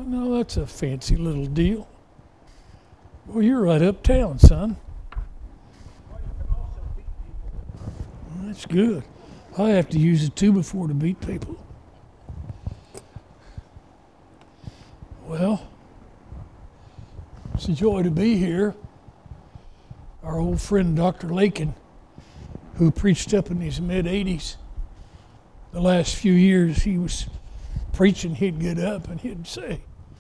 no, that's a fancy little deal. Well, you're right uptown, son. That's good. I have to use it too before to beat people. Well, it's a joy to be here. Our old friend Dr. Lakin, who preached up in his mid-80s, the last few years he was preaching, he'd get up and he'd say,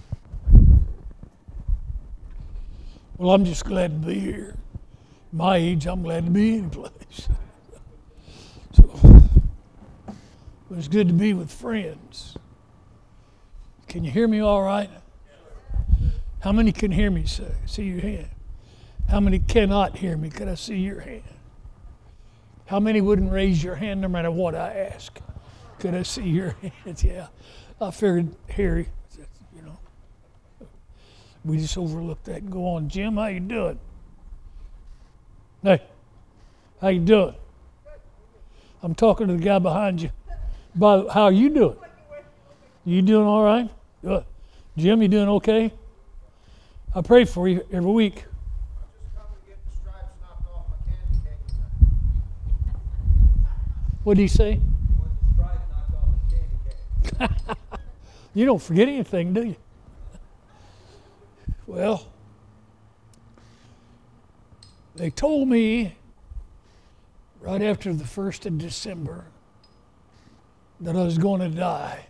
well, I'm just glad to be here. My age, I'm glad to be any place. So, it was good to be with friends. Can you hear me all right? How many can hear me? See your hand. How many cannot hear me? Could I see your hand? How many wouldn't raise your hand no matter what I ask? Could I see your hands? Yeah. I figured, Harry, you know, we just overlooked that and go on. Jim, how you doing? Hey, how you doing? I'm talking to the guy behind you. How are you doing? You doing all right? Good. Jim, you doing okay? I pray for you every week. What did he say? You don't forget anything, do you? Well, they told me right after the 1st of December that I was going to die.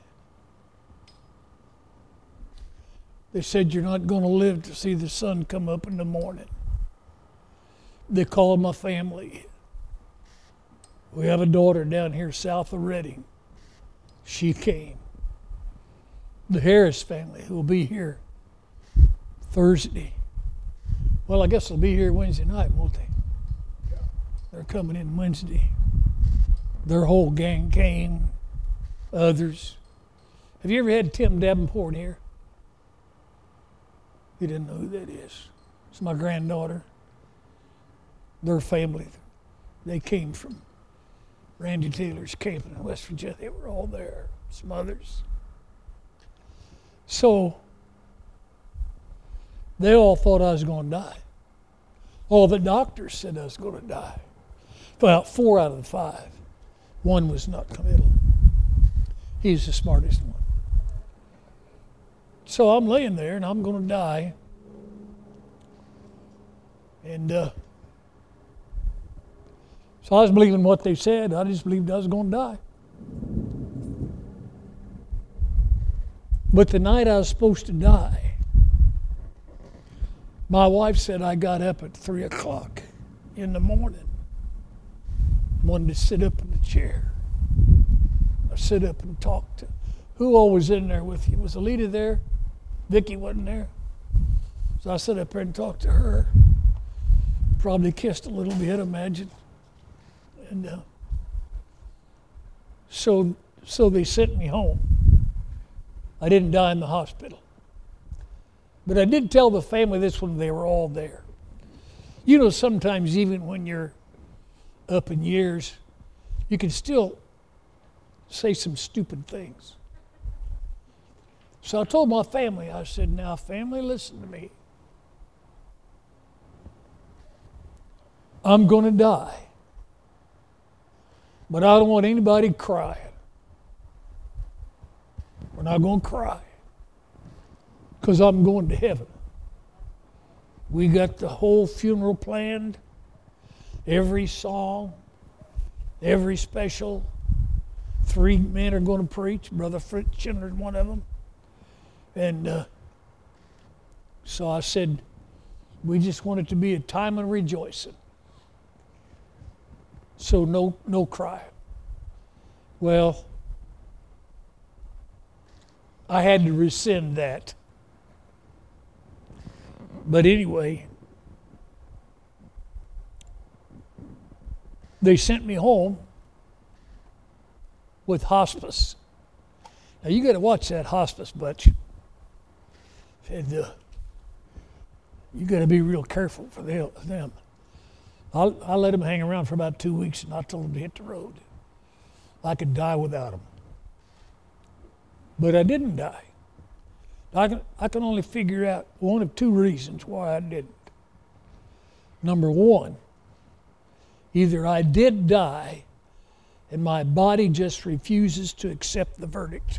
They said, you're not going to live to see the sun come up in the morning. They called my family. We have a daughter down here south of Redding. She came. The Harris family, who will be here Thursday. Well, I guess they'll be here Wednesday night, won't they? They're coming in Wednesday. Their whole gang came. Others. Have you ever had Tim Davenport here? You didn't know who that is. It's my granddaughter. Their family, they came from Randy Taylor's camp in West Virginia. They were all there. Some others. So they all thought I was going to die. All the doctors said I was going to die. Well, 4 out of the 5. One was not committal. He's the smartest one. So I'm laying there and I'm going to die. And so I was believing what they said. I just believed I was going to die. But the night I was supposed to die, my wife said I got up at 3 o'clock in the morning. Wanted to sit up in the chair. I sit up and talk to who all was in there with you. Was Alita there? Vicki wasn't there. So I sat up there and talked to her. Probably kissed a little bit, imagine. And so they sent me home. I didn't die in the hospital. But I did tell the family this when they were all there. You know, sometimes even when you're up in years, you can still say some stupid things. So I told my family, I said, now family, listen to me. I'm going to die. But I don't want anybody crying. We're not going to cry. Because I'm going to heaven. We got the whole funeral planned. Every song. Every special. 3 men are going to preach. Brother Fritz Schindler's one of them. And so I said, we just want it to be a time of rejoicing. So no crying. Well, I had to rescind that. But anyway, they sent me home with hospice. Now you got to watch that hospice, Butch. And you got to be real careful for them. I let them hang around for about 2 weeks, and I told them to hit the road. I could die without them. But I didn't die. I can only figure out one of two reasons why I didn't. Number one, either I did die and my body just refuses to accept the verdict.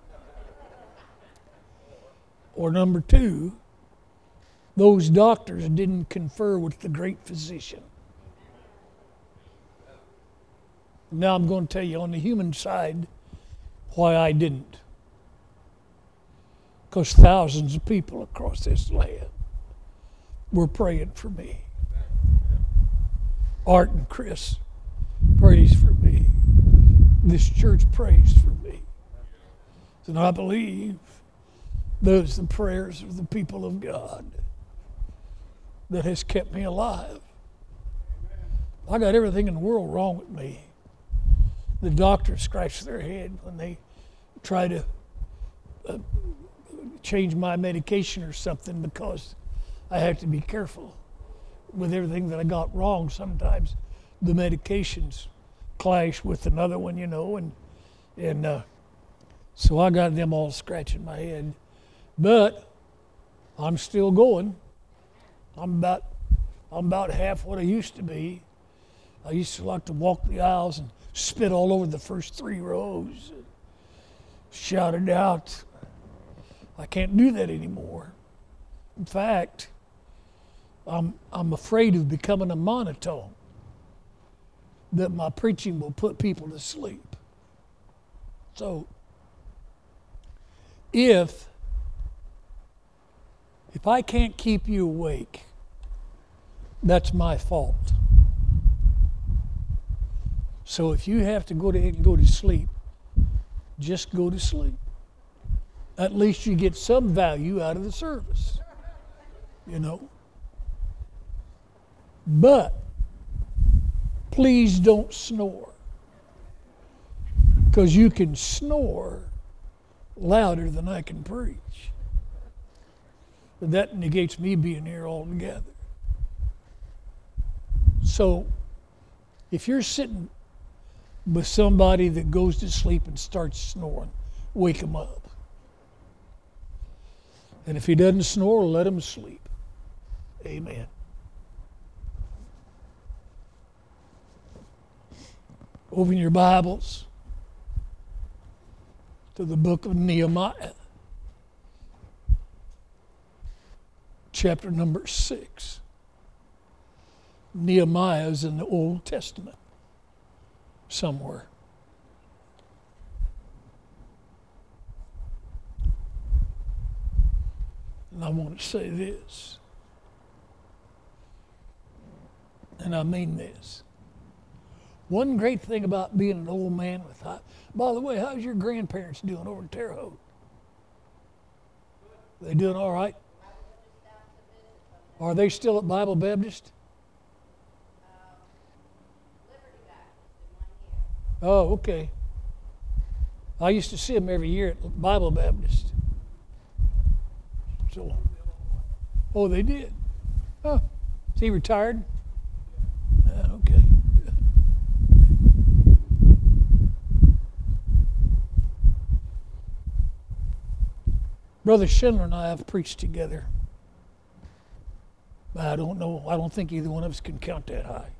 Or number two, those doctors didn't confer with the great physician. Now I'm going to tell you on the human side why I didn't. Because thousands of people across this land were praying for me. Art and Chris prays for me. This church prays for me. And I believe those are the prayers of the people of God that has kept me alive. I got everything in the world wrong with me. The doctors scratch their head when they try to change my medication or something, because I have to be careful with everything that I got wrong. Sometimes the medications clash with another one, and so I got them all scratching my head. But I'm still going. I'm about half what I used to be. I used to like to walk the aisles and spit all over the first 3 rows, and shout it out. I can't do that anymore. In fact, I'm afraid of becoming a monotone, that my preaching will put people to sleep. So if I can't keep you awake, that's my fault. So if you have to go ahead and go to sleep, just go to sleep. At least you get some value out of the service, But please don't snore, because you can snore louder than I can preach. But that negates me being here altogether. So if you're sitting with somebody that goes to sleep and starts snoring, wake him up. And if he doesn't snore, let him sleep. Amen. Open your Bibles to the book of Nehemiah, chapter number 6. Nehemiah is in the Old Testament somewhere. And I want to say this, and I mean this. One great thing about being an old man with by the way, how's your grandparents doing over in Terre Haute? They doing all right? Are they still at Bible Baptist? Oh, okay. I used to see them every year at Bible Baptist. So, oh, they did. Oh, is he retired? Okay. Brother Schindler and I have preached together. I don't think either one of us can count that high.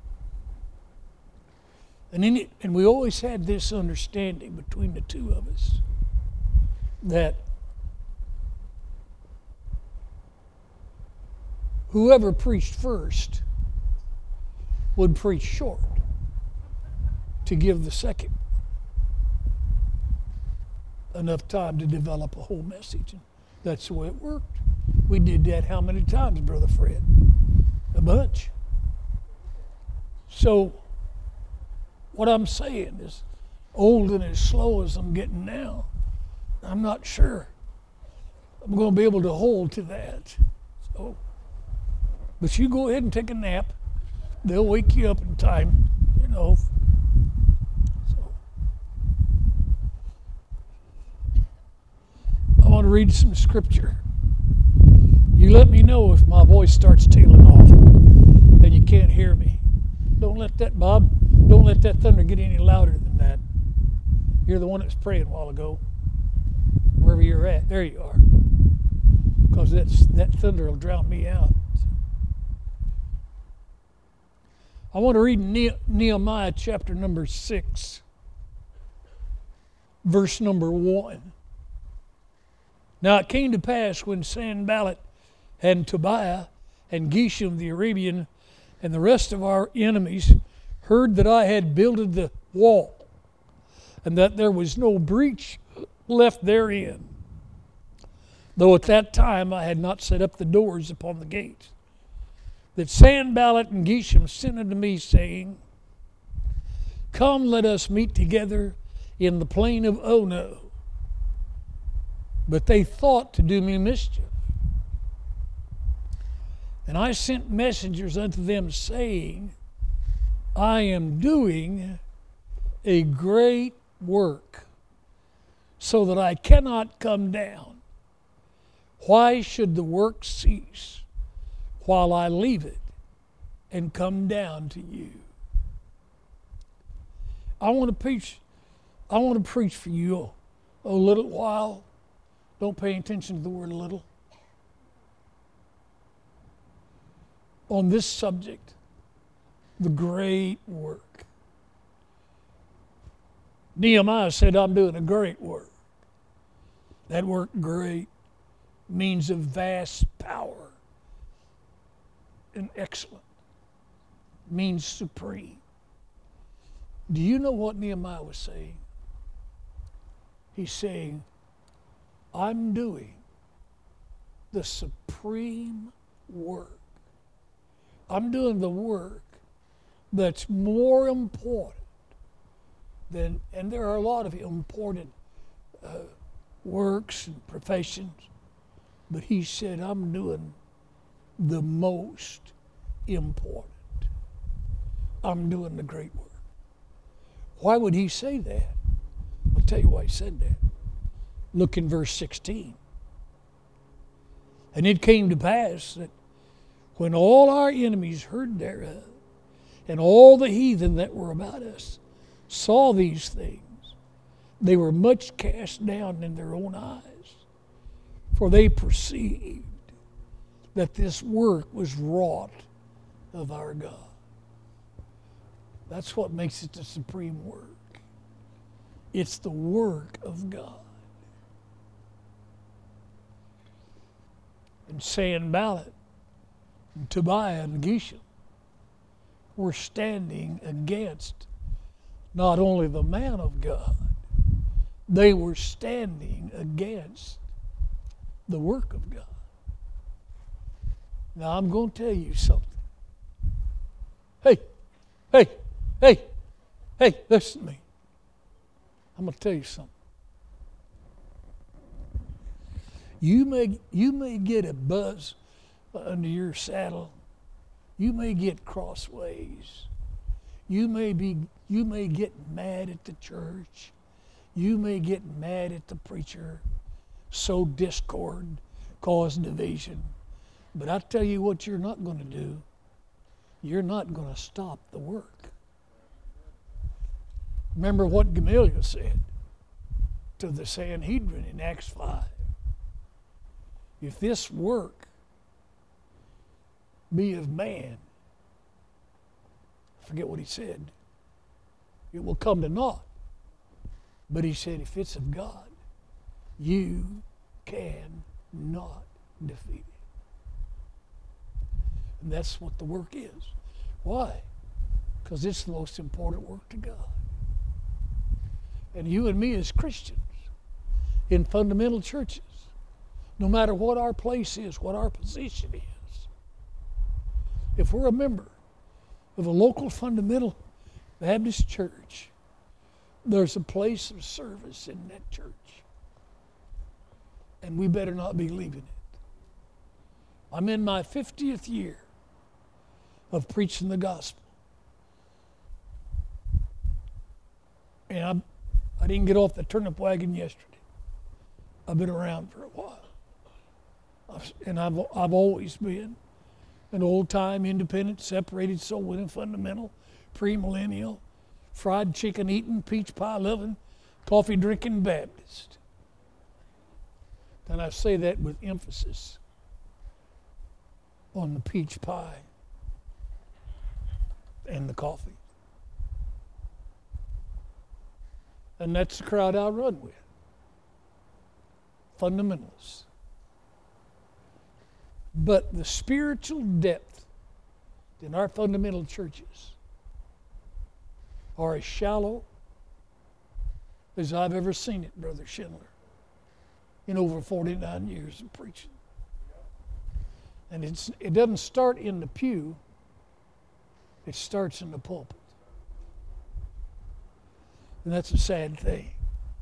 And we always had this understanding between the two of us that whoever preached first would preach short to give the second enough time to develop a whole message. And that's the way it worked. We did that how many times, Brother Fred? A bunch. So what I'm saying is, old and as slow as I'm getting now, I'm not sure I'm going to be able to hold to that. So, but you go ahead and take a nap. They'll wake you up in time, So I want to read some scripture. You let me know if my voice starts tailing off and you can't hear me. Don't let that thunder get any louder than that. You're the one that was praying a while ago. Wherever you're at, there you are. because that thunder will drown me out. I want to read Nehemiah chapter number 6, verse number 1. Now it came to pass when Sanballat and Tobiah and Geshem the Arabian and the rest of our enemies heard that I had builded the wall, and that there was no breach left therein, though at that time I had not set up the doors upon the gates, that Sanballat and Geshem sent unto me, saying, Come, let us meet together in the plain of Ono. But they thought to do me mischief. And I sent messengers unto them, saying, I am doing a great work, so that I cannot come down. Why should the work cease while I leave it and come down to you? I want to preach for you a little while. Don't pay attention to the word little. On this subject, the great work. Nehemiah said, I'm doing a great work. That word great means of vast power and excellent. Means supreme. Do you know what Nehemiah was saying? He's saying, I'm doing the supreme work. I'm doing the work that's more important than, and there are a lot of important works and professions, but he said, I'm doing the most important. I'm doing the great work. Why would he say that? I'll tell you why he said that. Look in verse 16. And it came to pass that when all our enemies heard thereof, and all the heathen that were about us saw these things, they were much cast down in their own eyes, for they perceived that this work was wrought of our God. That's what makes it the supreme work. It's the work of God. And Sanballat and Tobiah and Geshem were standing against not only the man of God, they were standing against the work of God. Now I'm going to tell you something. Hey, listen to me. I'm going to tell you something. You may get a buzz under your saddle. You may get crossways. You may get mad at the church. You may get mad at the preacher, sow discord, cause division. But I tell you what you're not going to do. You're not going to stop the work. Remember what Gamaliel said to the Sanhedrin in Acts 5. If this work be of man, I forget what he said, it will come to naught. But he said, if it's of God, you cannot defeat it. And that's what the work is. Why? Because it's the most important work to God. And you and me as Christians in fundamental churches, no matter what our place is, what our position is, if we're a member of a local fundamental Baptist church, there's a place of service in that church. And we better not be leaving it. I'm in my 50th year of preaching the gospel. And I didn't get off the turnip wagon yesterday. I've been around for a while. And I've always been an old-time, independent, separated, soul-winning, fundamental, premillennial, fried chicken eating, peach pie loving, coffee drinking Baptist. And I say that with emphasis on the peach pie and the coffee. And that's the crowd I run with. Fundamentalists. But the spiritual depth in our fundamental churches are as shallow as I've ever seen it, Brother Schindler, in over 49 years of preaching. And it doesn't start in the pew, it starts in the pulpit. And that's a sad thing.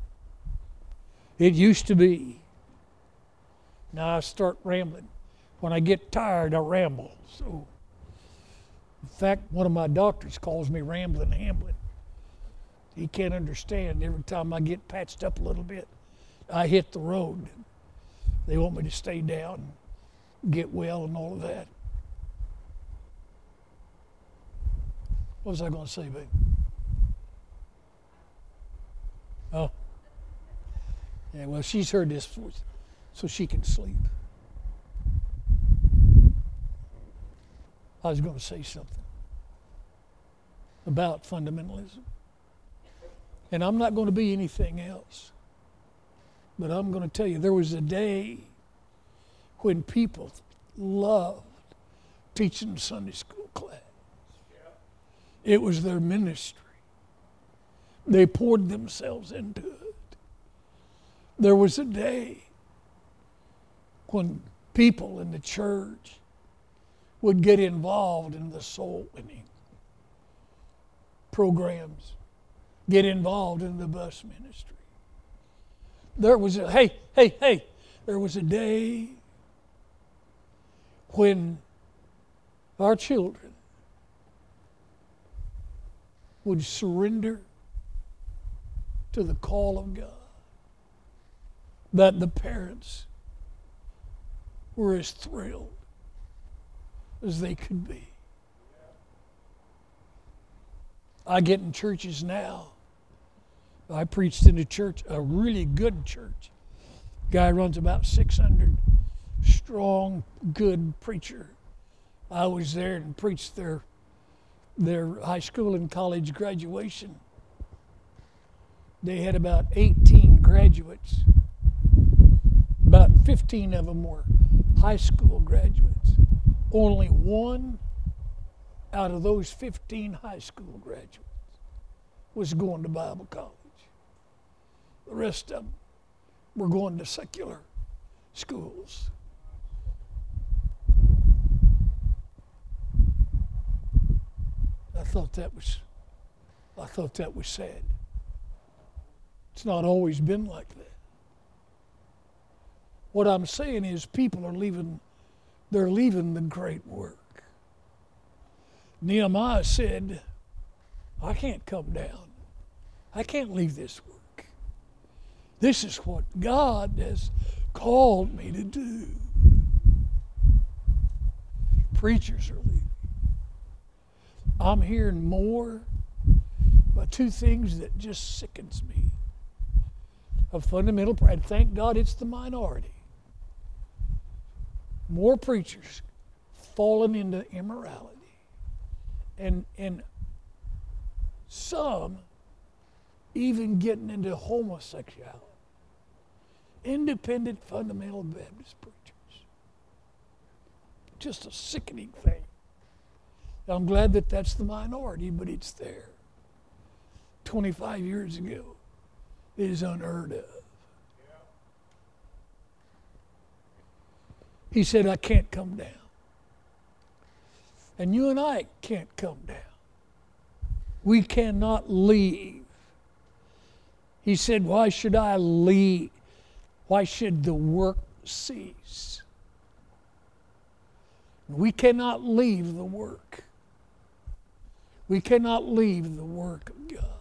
It used to be. Now I start rambling. When I get tired, I ramble. So, in fact, one of my doctors calls me Rambling Hamlin. He can't understand. Every time I get patched up a little bit, I hit the road. They want me to stay down, get well, and all of that. What was I going to say, babe? Oh. Yeah, well, she's heard this before, so she can sleep. I was going to say something about fundamentalism. And I'm not going to be anything else. But I'm going to tell you, there was a day when people loved teaching Sunday school class. It was their ministry. They poured themselves into it. There was a day when people in the church would get involved in the soul winning programs, get involved in the bus ministry. There was a, there was a day when our children would surrender to the call of God, that the parents were as thrilled as they could be. I get in churches now. I preached in a church, a really good church. Guy runs about 600 strong, good preacher. I was there and preached their high school and college graduation. They had about 18 graduates. About 15 of them were high school graduates. Only one out of those 15 high school graduates was going to Bible college. The rest of them were going to secular schools. I thought that was sad. It's not always been like that. What I'm saying is people are leaving the great work. Nehemiah said, I can't come down. I can't leave this work. This is what God has called me to do. Preachers are leaving. I'm hearing more about two things that just sickens me. Of fundamental pride. Thank God it's the minority. More preachers falling into immorality. And some even getting into homosexuality. Independent fundamental Baptist preachers. Just a sickening thing. I'm glad that that's the minority, but it's there. 25 years ago, it is unheard of. He said, I can't come down. And you and I can't come down. We cannot leave. He said, why should I leave? Why should the work cease? We cannot leave the work. We cannot leave the work of God.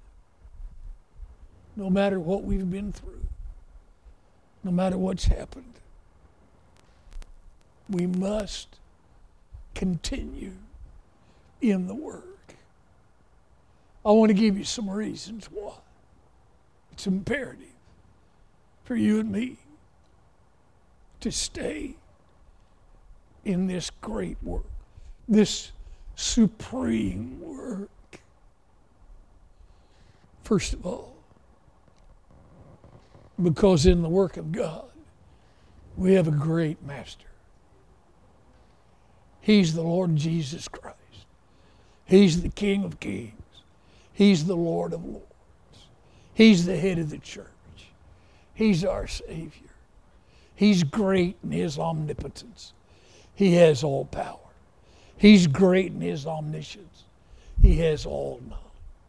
No matter what we've been through, no matter what's happened, we must continue in the work. I want to give you some reasons why. It's imperative for you and me to stay in this great work, this supreme work? First of all, because in the work of God, we have a great master. He's the Lord Jesus Christ. He's the King of Kings. He's the Lord of Lords. He's the head of the church. He's our Savior. He's great in His omnipotence. He has all power. He's great in His omniscience. He has all knowledge.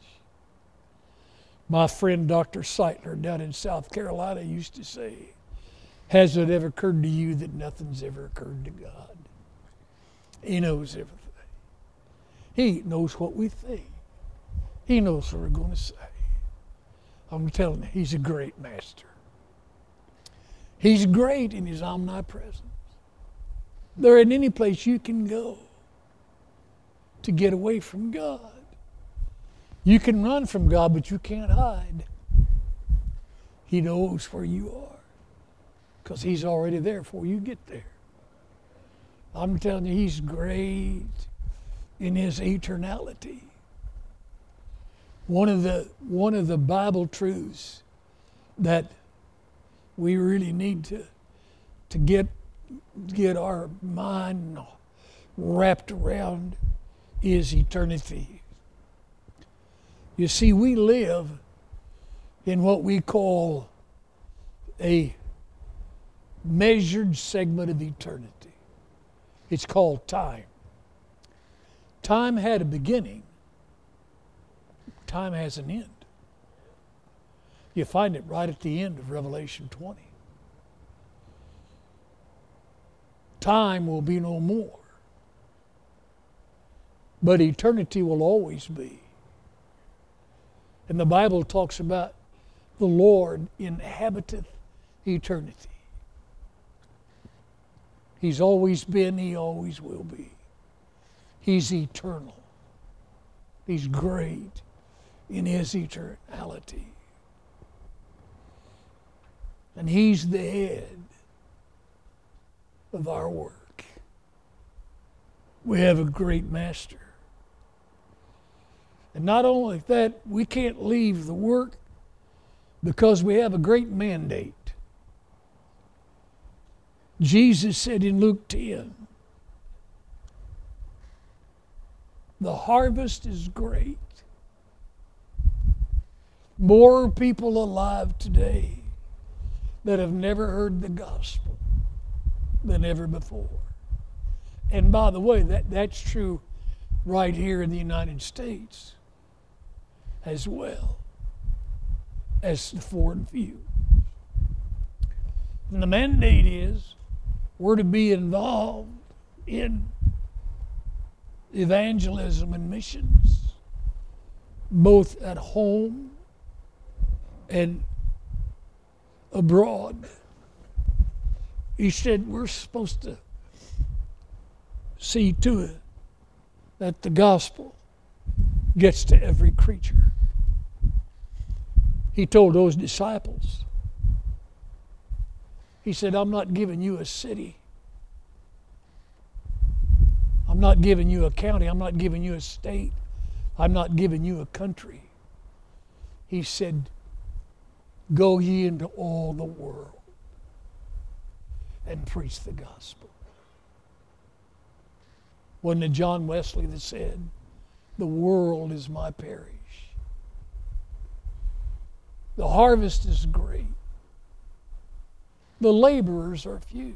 My friend Dr. Seitler down in South Carolina used to say, has it ever occurred to you that nothing's ever occurred to God? He knows everything. He knows what we think. He knows what we're going to say. I'm telling you, He's a great master. He's great in His omnipresence. There ain't any place you can go to get away from God. You can run from God, but you can't hide. He knows where you are because He's already there before you get there. I'm telling you, He's great in His eternality. One of the Bible truths that we really need to get our mind wrapped around is eternity. You see, we live in what we call a measured segment of eternity. It's called time. Time had a beginning. Time has an end. You find it right at the end of Revelation 20. Time will be no more, but eternity will always be. And the Bible talks about the Lord inhabiteth eternity. He's always been, He always will be. He's eternal. He's great in His eternality. And He's the head of our work. We have a great master. And not only that, we can't leave the work because we have a great mandate. Jesus said in Luke 10, the harvest is great. More people alive today that have never heard the gospel than ever before. And by the way, that's true right here in the United States as well as the foreign view. And the mandate is we're to be involved in evangelism and missions, both at home and abroad. He said we're supposed to see to it that the gospel gets to every creature. He told those disciples, He said, I'm not giving you a city. I'm not giving you a county. I'm not giving you a state. I'm not giving you a country. He said, go ye into all the world and preach the gospel. Wasn't it John Wesley that said, the world is my parish? The harvest is great. The laborers are few.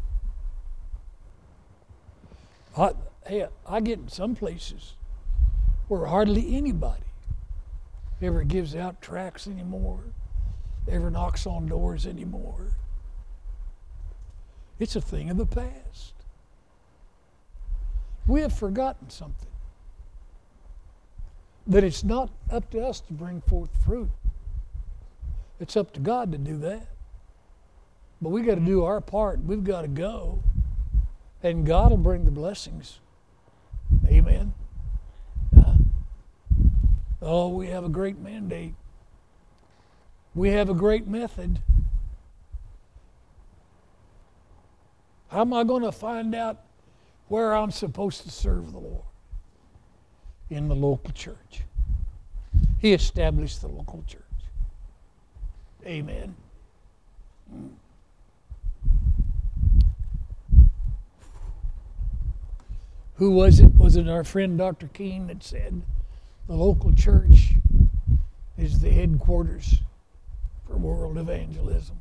I get in some places where hardly anybody ever gives out tracts anymore, ever knocks on doors anymore. It's a thing of the past. We have forgotten something. That it's not up to us to bring forth fruit. It's up to God to do that. But we got to do our part. We've got to go. And God will bring the blessings. Amen. We have a great mandate. We have a great method. How am I going to find out where I'm supposed to serve the Lord. In the local church. He established the local church. Amen. Who was it? Was it our friend Dr. King that said the local church is the headquarters for world evangelism?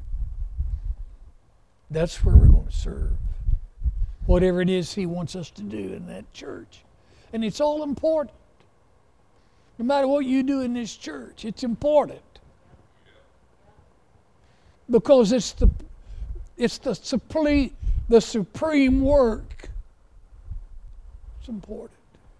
That's where we're going to serve. Whatever it is he wants us to do in that church. And it's all important. No matter what you do in this church, it's important. Because it's the supreme work. It's important.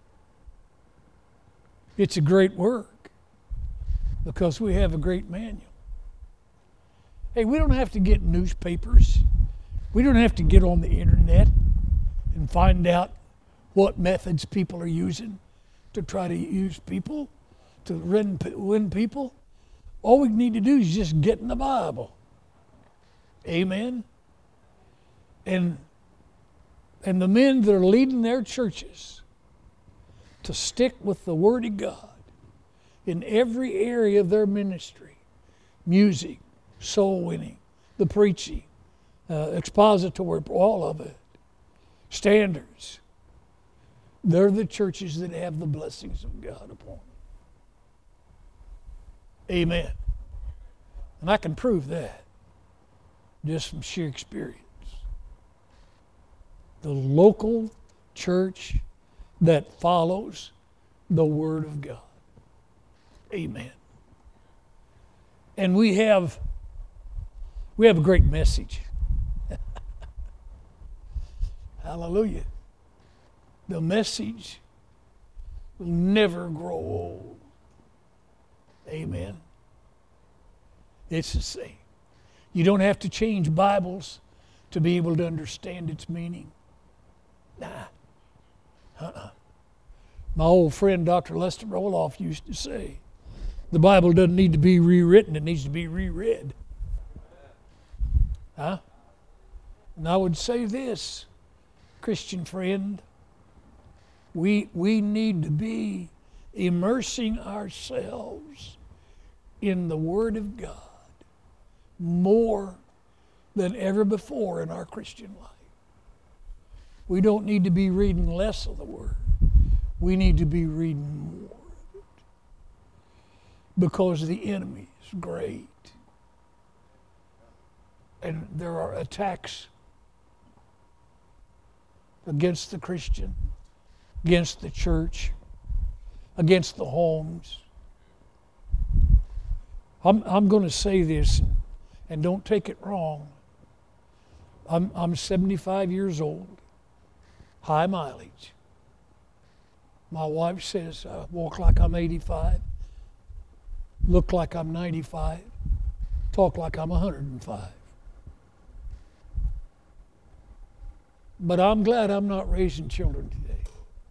It's a great work because we have a great manual. Hey, we don't have to get newspapers. We don't have to get on the internet and find out what methods people are using to try to use people, to win people. All we need to do is just get in the Bible. Amen? And the men that are leading their churches to stick with the Word of God in every area of their ministry, music, soul winning, the preaching, expository, all of it, standards. They're the churches that have the blessings of God upon them. Amen. And I can prove that just from sheer experience. The local church that follows the Word of God. Amen. And we have a great message. Hallelujah. The message will never grow old. Amen. It's the same. You don't have to change Bibles to be able to understand its meaning. Nah. My old friend Dr. Lester Roloff used to say, the Bible doesn't need to be rewritten, it needs to be reread. And I would say this, Christian friend, we need to be immersing ourselves in the Word of God more than ever before in our Christian life. We don't need to be reading less of the Word. We need to be reading more of it. Because the enemy is great. And there are attacks against the Christian, against the church, against the homes. I'm going to say this, and don't take it wrong. I'm 75 years old, high mileage. My wife says I walk like I'm 85, look like I'm 95, talk like I'm 105. But I'm glad I'm not raising children today.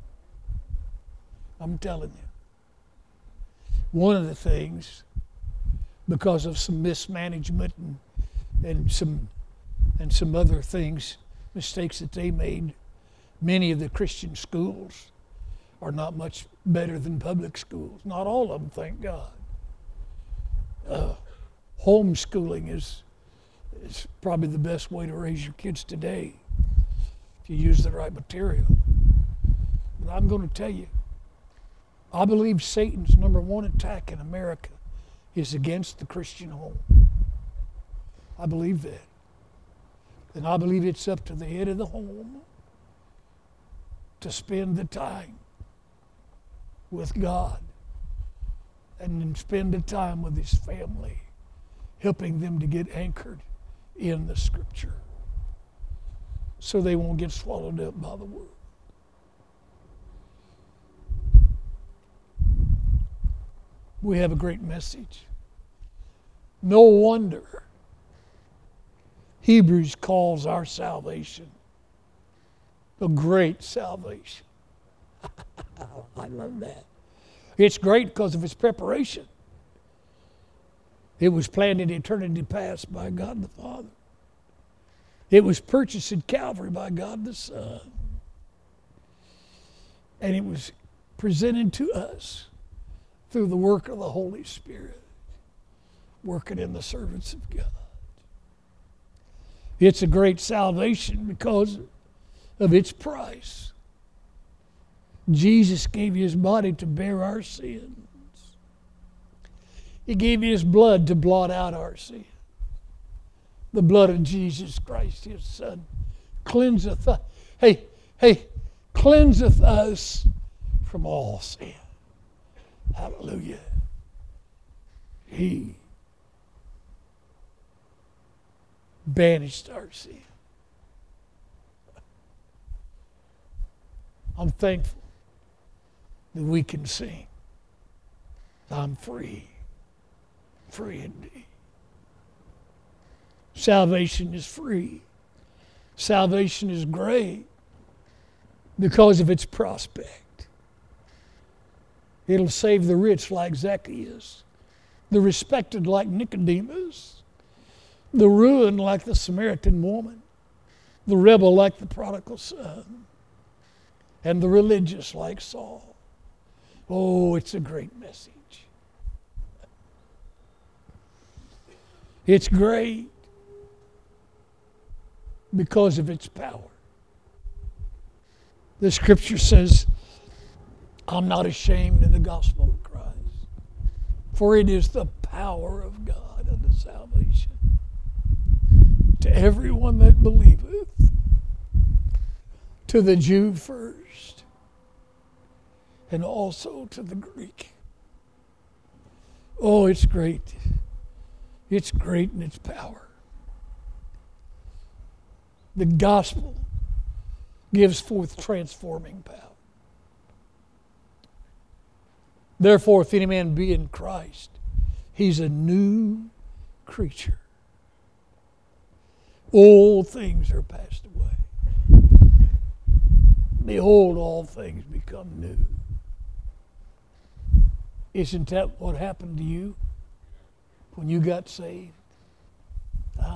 I'm telling you. One of the things, because of some mismanagement and some other things, mistakes that they made, many of the Christian schools are not much better than public schools. Not all of them, thank God. Homeschooling is probably the best way to raise your kids today if you use the right material. But I'm going to tell you, I believe Satan's number one attack in America is against the Christian home. I believe that. And I believe it's up to the head of the home to spend the time with God and then spend the time with his family, helping them to get anchored in the Scripture so they won't get swallowed up by the world. We have a great message. No wonder Hebrews calls our salvation a great salvation. I love that. It's great because of its preparation. It was planned in eternity past by God the Father. It was purchased at Calvary by God the Son. And it was presented to us through the work of the Holy Spirit, working in the servants of God. It's a great salvation because of its price. Jesus gave his body to bear our sins. He gave his blood to blot out our sin. The blood of Jesus Christ, his Son, cleanseth us. Cleanseth us from all sin. Hallelujah. He banished our sin. I'm thankful that we can sing. I'm free. Free indeed. Salvation is free. Salvation is great because of its prospect. It'll save the rich like Zacchaeus, the respected like Nicodemus, the ruined like the Samaritan woman, the rebel like the prodigal son, and the religious like Saul. Oh, it's a great message. It's great because of its power. The scripture says, I'm not ashamed of the gospel of Christ, for it is the power of God unto salvation to everyone that believeth, to the Jew first, and also to the Greek. Oh, it's great. It's great in its power. The gospel gives forth transforming power. Therefore, if any man be in Christ, he's a new creature. Old things are passed away. Behold, all things become new. Isn't that what happened to you when you got saved? Huh?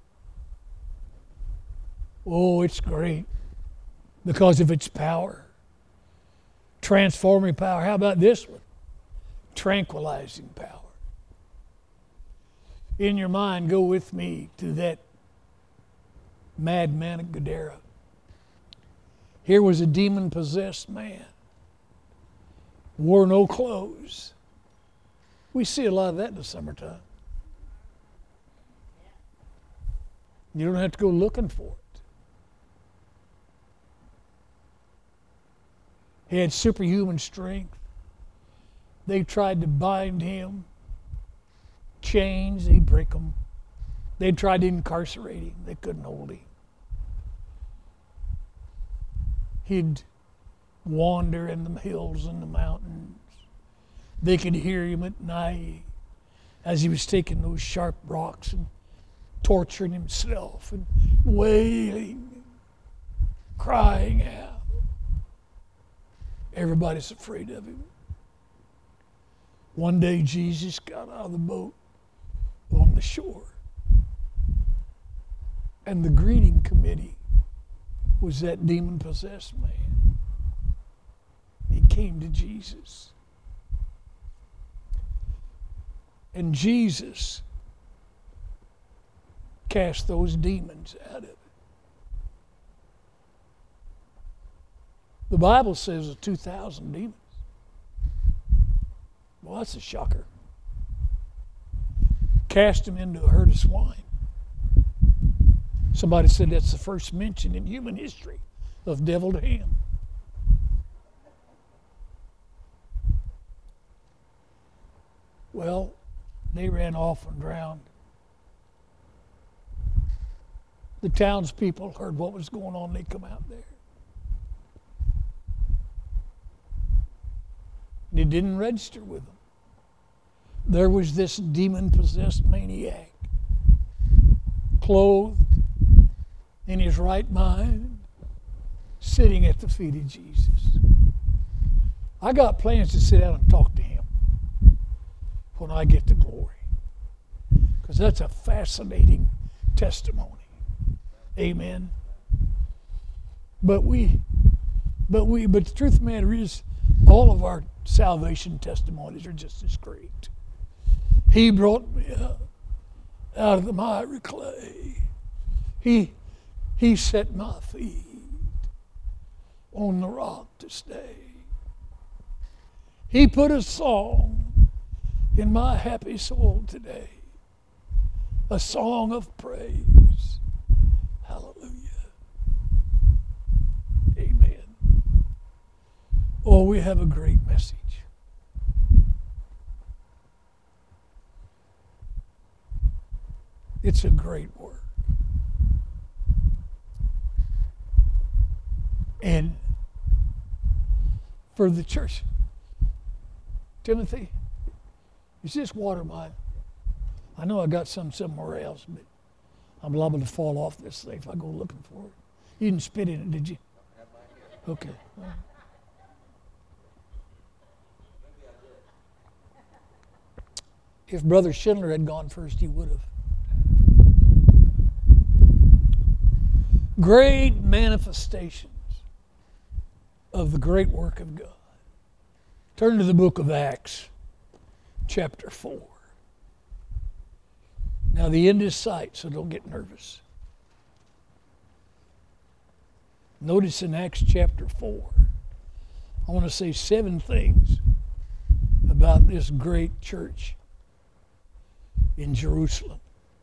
Oh, it's great because of its power. Transforming power. How about this one? Tranquilizing power. In your mind, go with me to that madman at Gadara. Here was a demon-possessed man. Wore no clothes. We see a lot of that in the summertime. You don't have to go looking for it. He had superhuman strength. They tried to bind him. Chains, he'd break them. They tried to incarcerate him. They couldn't hold him. He'd wander in the hills and the mountains. They could hear him at night as he was taking those sharp rocks and torturing himself and wailing, crying out. Everybody's afraid of him. One day Jesus got out of the boat on the shore, and the greeting committee was that demon-possessed man. He came to Jesus. And Jesus cast those demons out of it. The Bible says there's 2,000 demons. Well, that's a shocker. Cast them into a herd of swine. Somebody said that's the first mention in human history of deviled ham. Well, they ran off and drowned. The townspeople heard what was going on. They come out there. They didn't register with them. There was this demon-possessed maniac, clothed in his right mind, sitting at the feet of Jesus. I got plans to sit down and talk to him when I get to glory, because that's a fascinating testimony. Amen. But we But the truth of the matter is, all of our salvation testimonies are just as great. He brought me out of the miry clay. He set my feet on the rock to stay. He put a song in my happy soul today, a song of praise. Hallelujah. Amen. Oh, we have a great message. It's a great work. And for the church, Timothy, is this water mine? I know I got some somewhere else, but I'm liable to fall off this thing if I go looking for it. You didn't spit in it, did you? Okay. If Brother Schindler had gone first, he would have. Great manifestations of the great work of God. Turn to the book of Acts, chapter 4. Now the end is sight, so don't get nervous. Notice in Acts chapter 4, I want to say 7 things about this great church in Jerusalem.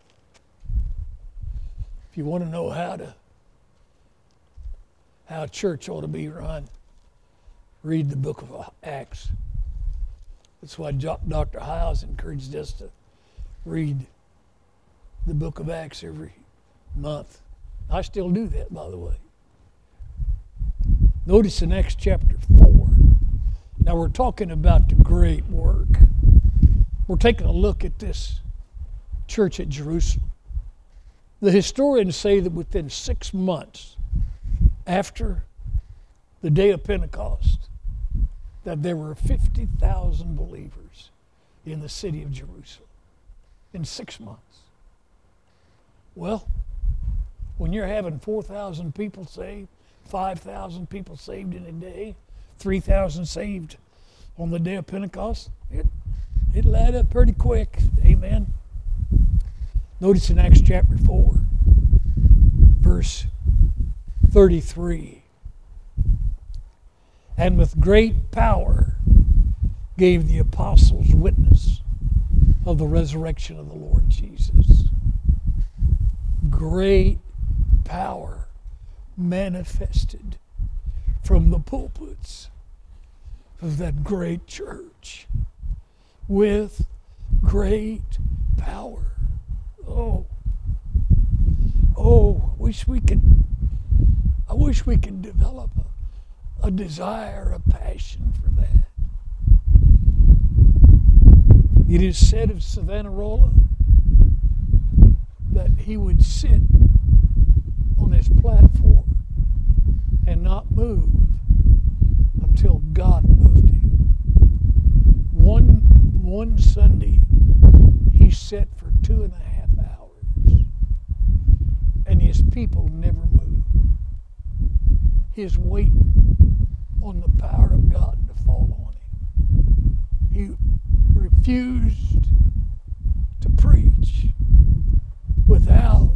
If you want to know how a church ought to be run, read the book of Acts. That's why Dr. Hiles encouraged us to read the book of Acts every month. I still do that, by the way. Notice in Acts chapter 4. Now we're talking about the great work. We're taking a look at this church at Jerusalem. The historians say that within 6 months after the day of Pentecost, that there were 50,000 believers in the city of Jerusalem in 6 months. Well, when you're having 4,000 people saved, 5,000 people saved in a day, 3,000 saved on the day of Pentecost, it'll add up pretty quick. Amen. Notice in Acts chapter 4, verse 33. And with great power gave the apostles witness of the resurrection of the Lord Jesus. Great power manifested from the pulpits of that great church with great power. Oh, I wish we could develop a desire, a passion for that. It is said of Savonarola that he would sit on his platform and not move until God moved him. One Sunday, he sat for 2.5 hours, and his people never moved. His weight on the power of God to fall on him. He refused to preach without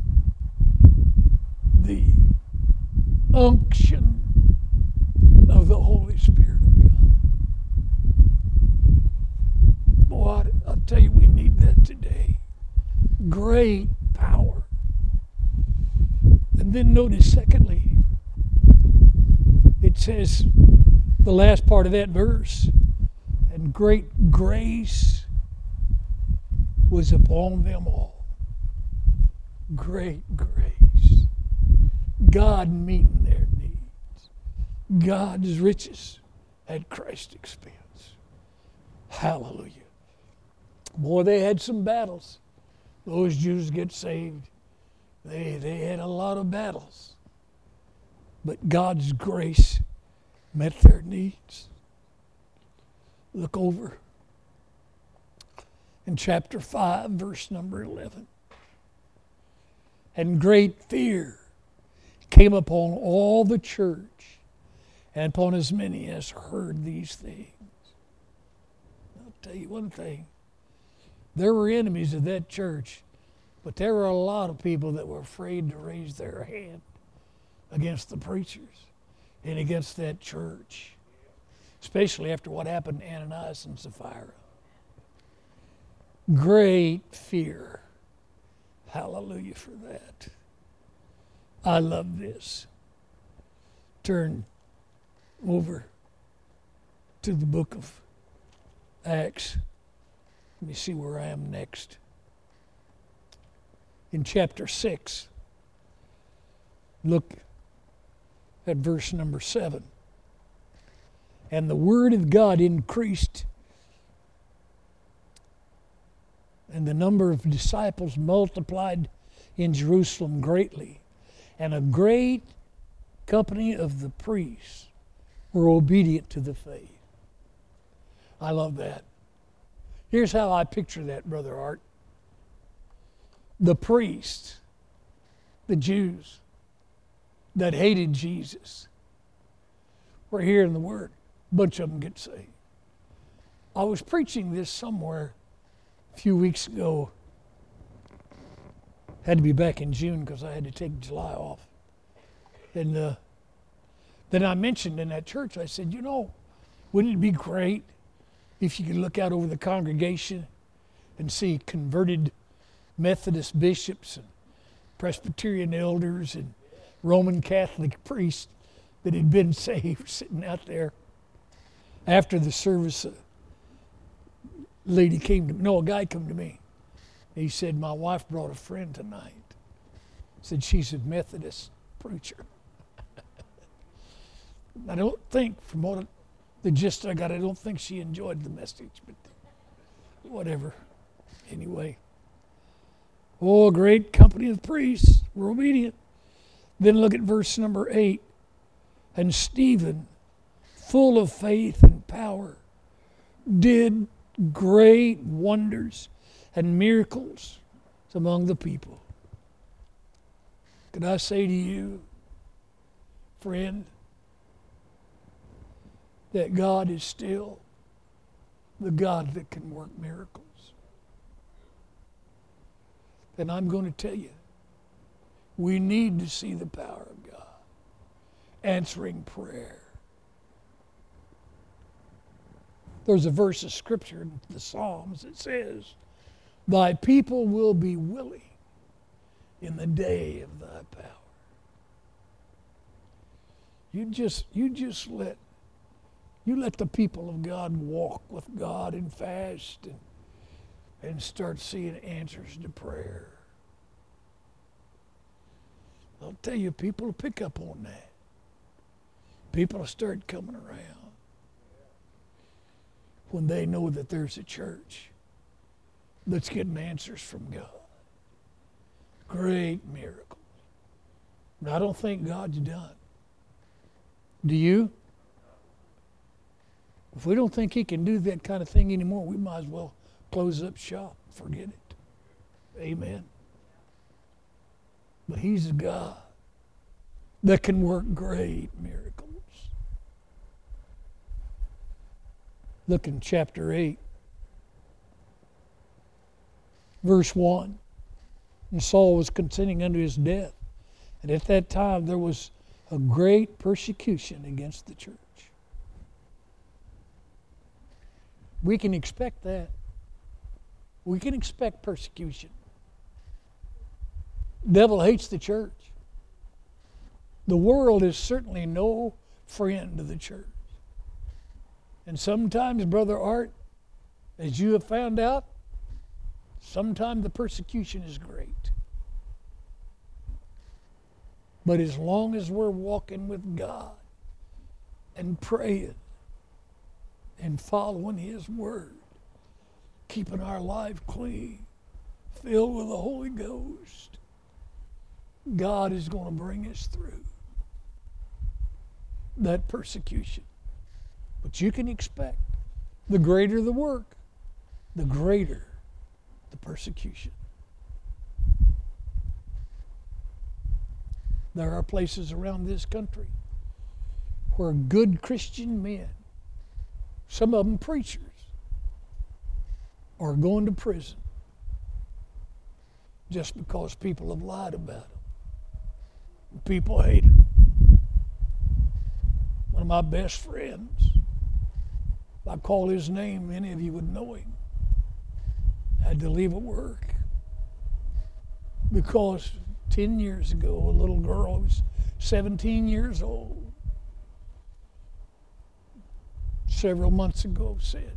the unction of the Holy Spirit of God. Boy, I'll tell you, we need that today. Great power. And then notice, secondly, it says, the last part of that verse, and great grace was upon them all. Great grace. God meeting their needs. God's riches at Christ's expense. Hallelujah. Boy, they had some battles. Those Jews get saved. They had a lot of battles. But God's grace met their needs. Look over in chapter 5, verse number 11. And great fear came upon all the church and upon as many as heard these things. I'll tell you one thing. There were enemies of that church, but there were a lot of people that were afraid to raise their hand against the preachers and against that church, especially after what happened to Ananias and Sapphira. Great fear. Hallelujah for that. I love this. Turn over to the book of Acts. Let me see where I am next. In chapter 6, look at verse number 7. And the word of God increased, and the number of disciples multiplied in Jerusalem greatly, and a great company of the priests were obedient to the faith. I love that. Here's how I picture that, Brother Art. The priests, the Jews that hated Jesus, were hearing the word. A bunch of them get saved. I was preaching this somewhere a few weeks ago. Had to be back in June because I had to take July off. And then I mentioned in that church, I said, you know, wouldn't it be great if you could look out over the congregation and see converted Methodist bishops and Presbyterian elders and Roman Catholic priests that had been saved sitting out there. After the service, a guy came to me. He said, my wife brought a friend tonight. Said she's a Methodist preacher. I don't think, from what the gist I got, I don't think she enjoyed the message, but whatever. Anyway. Oh, a great company of priests were obedient. Then look at verse number 8. And Stephen, full of faith and power, did great wonders and miracles among the people. Could I say to you, friend, that God is still the God that can work miracles? And I'm going to tell you, we need to see the power of God answering prayer. There's a verse of scripture in the Psalms that says, thy people will be willing in the day of thy power. You let the people of God walk with God and fast and start seeing answers to prayer. I'll tell you, people will pick up on that. People will start coming around when they know that there's a church that's getting answers from God. Great miracles. But I don't think God's done. Do you? If we don't think he can do that kind of thing anymore, we might as well close up shop. Forget it. Amen. But he's a God that can work great miracles. Look in chapter 8, verse 1. And Saul was consenting unto his death. And at that time there was a great persecution against the church. We can expect that. We can expect persecution. The devil hates the church. The world is certainly no friend to the church. And sometimes, Brother Art, as you have found out, sometimes the persecution is great. But as long as we're walking with God and praying and following his word, keeping our life clean, filled with the Holy Ghost, God is going to bring us through that persecution. But you can expect the greater the work, the greater the persecution. There are places around this country where good Christian men, some of them preachers, are going to prison just because people have lied about them. People hate them. One of my best friends, if I call his name, many of you would know him, had to leave at work because 10 years ago, a little girl who was 17 years old, several months ago, said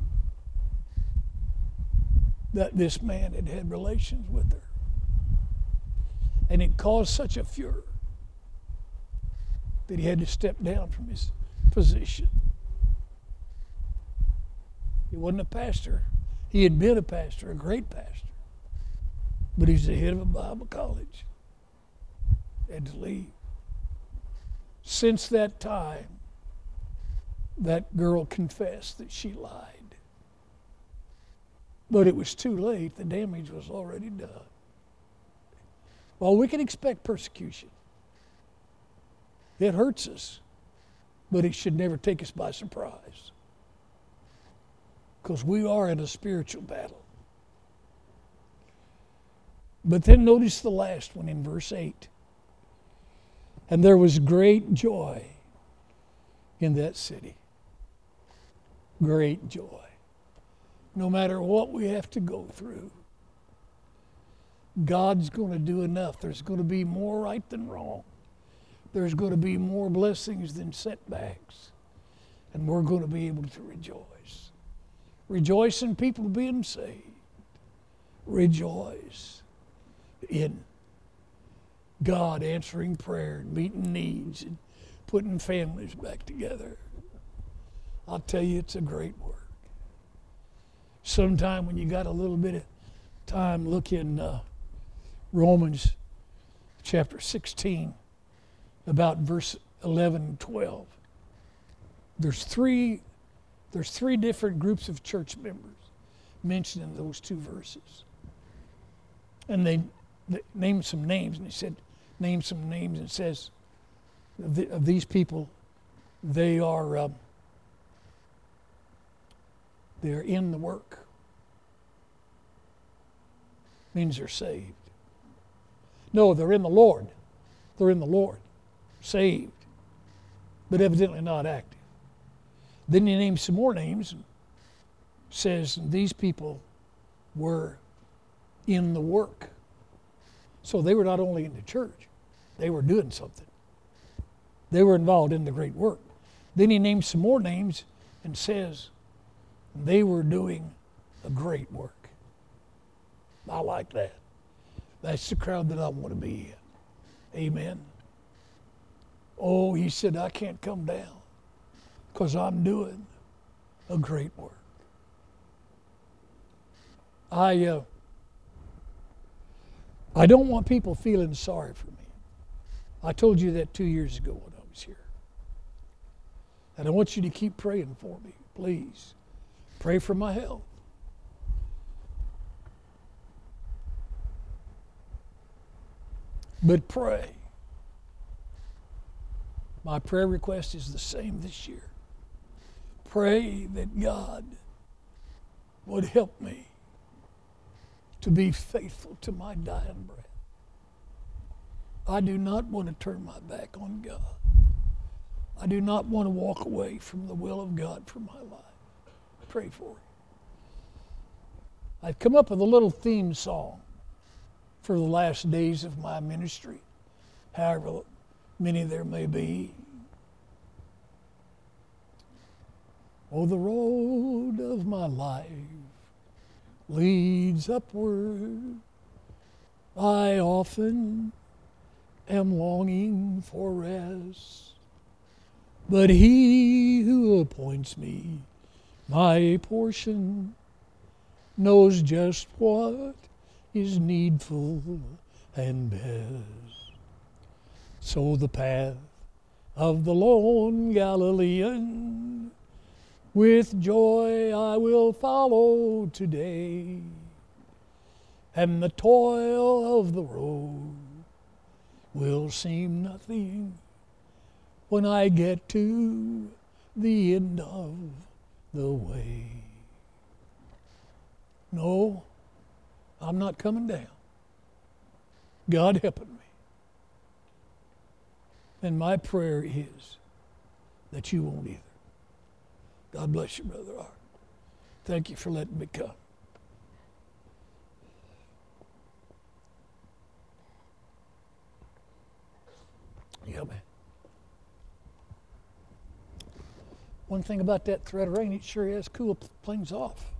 that this man had had relations with her. And it caused such a furor that he had to step down from his position. He wasn't a pastor. He had been a pastor, a great pastor. But he's the head of a Bible college. Had to leave. Since that time, that girl confessed that she lied. But it was too late. The damage was already done. Well, we can expect persecution. It hurts us, but it should never take us by surprise. Because we are in a spiritual battle. But then notice the last one in verse 8. And there was great joy in that city. Great joy. No matter what we have to go through, God's going to do enough. There's going to be more right than wrong. There's going to be more blessings than setbacks. And we're going to be able to rejoice. Rejoice in people being saved. Rejoice in God answering prayer and meeting needs and putting families back together. I'll tell you, it's a great work. Sometime when you got a little bit of time, look in Romans chapter 16, about verse 11 and 12. There's three different groups of church members mentioned in those two verses. And they named some names, and he said, name some names, and it says, of these people, they're in the work. Means they're saved. No, they're in the Lord. They're in the Lord. Saved. But evidently not active. Then he names some more names and says these people were in the work. So they were not only in the church, they were doing something. They were involved in the great work. Then he names some more names and says they were doing a great work. I like that. That's the crowd that I want to be in. Amen. Oh, he said, I can't come down because I'm doing a great work. I don't want people feeling sorry for me. I told you that 2 years ago when I was here. And I want you to keep praying for me, please. Pray for my health. But pray. My prayer request is the same this year. Pray that God would help me to be faithful to my dying breath. I do not want to turn my back on God. I do not want to walk away from the will of God for my life. Pray for it. I've come up with a little theme song for the last days of my ministry, however many there may be. Oh, the road of my life leads upward. I often am longing for rest, but he who appoints me my portion knows just what is needful and best. So the path of the lone Galilean with joy I will follow today, and the toil of the road will seem nothing when I get to the end of the way. No, I'm not coming down. God helping me. And my prayer is that you won't either. God bless you, Brother Art. Thank you for letting me come. Yeah, man. One thing about that threat of rain, it sure has cooled things off.